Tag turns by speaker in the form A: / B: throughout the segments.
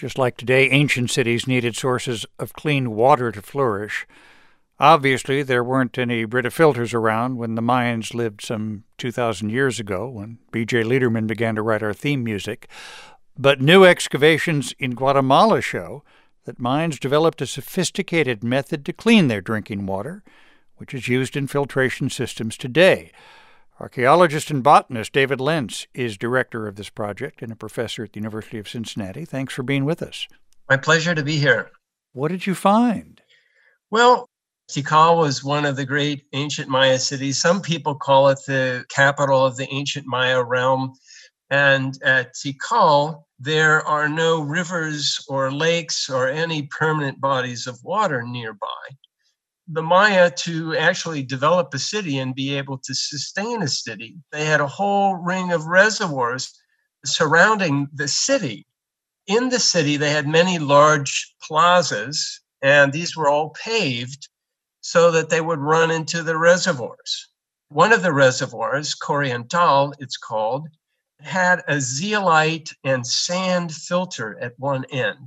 A: Just like today, ancient cities needed sources of clean water to flourish. Obviously, there weren't any Brita filters around when the Mayans lived some 2,000 years ago, when B.J. Liederman began to write our theme music. But new excavations in Guatemala show that Mayans developed a sophisticated method to clean their drinking water, which is used in filtration systems today. Archaeologist and botanist David Lentz is director of this project and a professor at the University of Cincinnati. Thanks for being with us.
B: My pleasure to be here.
A: What did you find?
B: Well, Tikal was one of the great ancient Maya cities. Some people call it the capital of the ancient Maya realm. And at Tikal, there are no rivers or lakes or any permanent bodies of water nearby. The Maya, to actually develop a city and be able to sustain a city, they had a whole ring of reservoirs surrounding the city. In the city, they had many large plazas, and these were all paved so that they would run into the reservoirs. One of the reservoirs, Corriental, it's called, had a zeolite and sand filter at one end.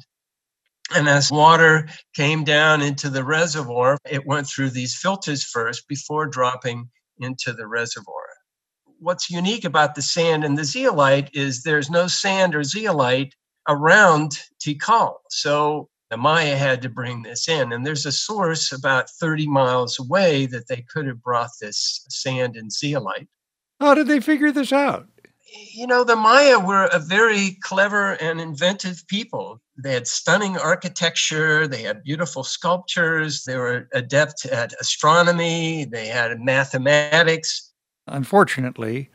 B: And as water came down into the reservoir, it went through these filters first before dropping into the reservoir. What's unique about the sand and the zeolite is there's no sand or zeolite around Tikal. So the Maya had to bring this in. And there's a source about 30 miles away that they could have brought this sand and zeolite.
A: How did they figure this out?
B: You know, the Maya were a very clever and inventive people. They had stunning architecture. They had beautiful sculptures. They were adept at astronomy. They had mathematics.
A: Unfortunately,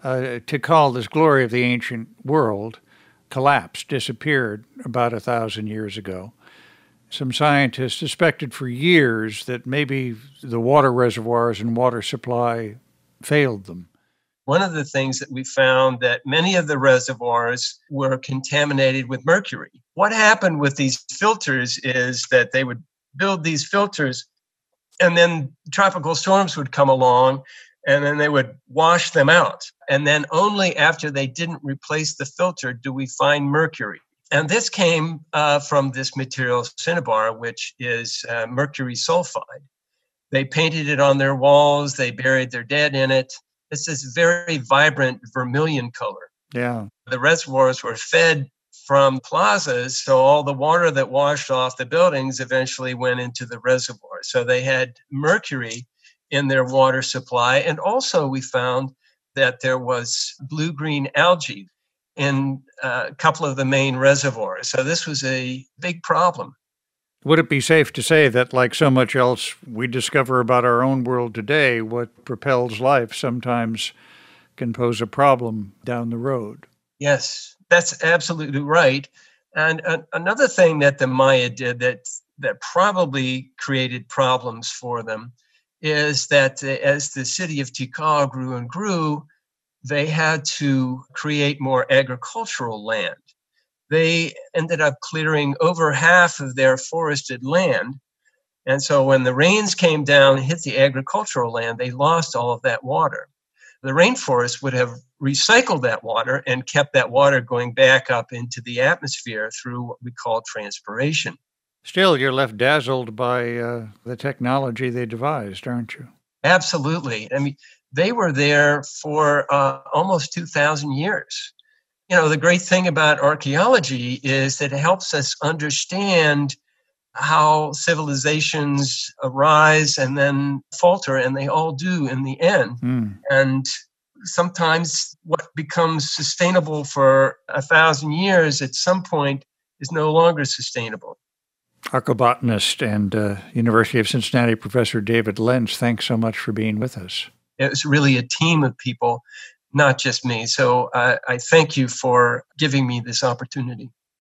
A: Tikal, this glory of the ancient world, collapsed, disappeared about 1,000 years ago. Some scientists suspected for years that maybe the water reservoirs and water supply failed them.
B: One of the things that we found that many of the reservoirs were contaminated with mercury. What happened with these filters is that they would build these filters and then tropical storms would come along and then they would wash them out. And then only after they didn't replace the filter do we find mercury. And this came from this material, cinnabar, which is mercury sulfide. They painted it on their walls. They buried their dead in it. It's this very vibrant vermilion color.
A: Yeah.
B: The reservoirs were fed from plazas, so all the water that washed off the buildings eventually went into the reservoir. So they had mercury in their water supply. And also we found that there was blue-green algae in a couple of the main reservoirs. So this was a big problem.
A: Would it be safe to say that, like so much else we discover about our own world today, what propels life sometimes can pose a problem down the road?
B: Yes, that's absolutely right. And another thing that the Maya did that probably created problems for them is that as the city of Tikal grew and grew, they had to create more agricultural land. They ended up clearing over half of their forested land. And so when the rains came down and hit the agricultural land, they lost all of that water. The rainforest would have recycled that water and kept that water going back up into the atmosphere through what we call transpiration.
A: Still, you're left dazzled by the technology they devised, aren't you?
B: Absolutely. I mean, they were there for almost 2,000 years. You know, the great thing about archaeology is that it helps us understand how civilizations arise and then falter, and they all do in the end. And sometimes what becomes sustainable for 1,000 years at some point is no longer sustainable.
A: Archaeobotanist and University of Cincinnati professor David Lentz, thanks so much for being with us.
B: It was really a team of people, not just me. So I thank you for giving me this opportunity.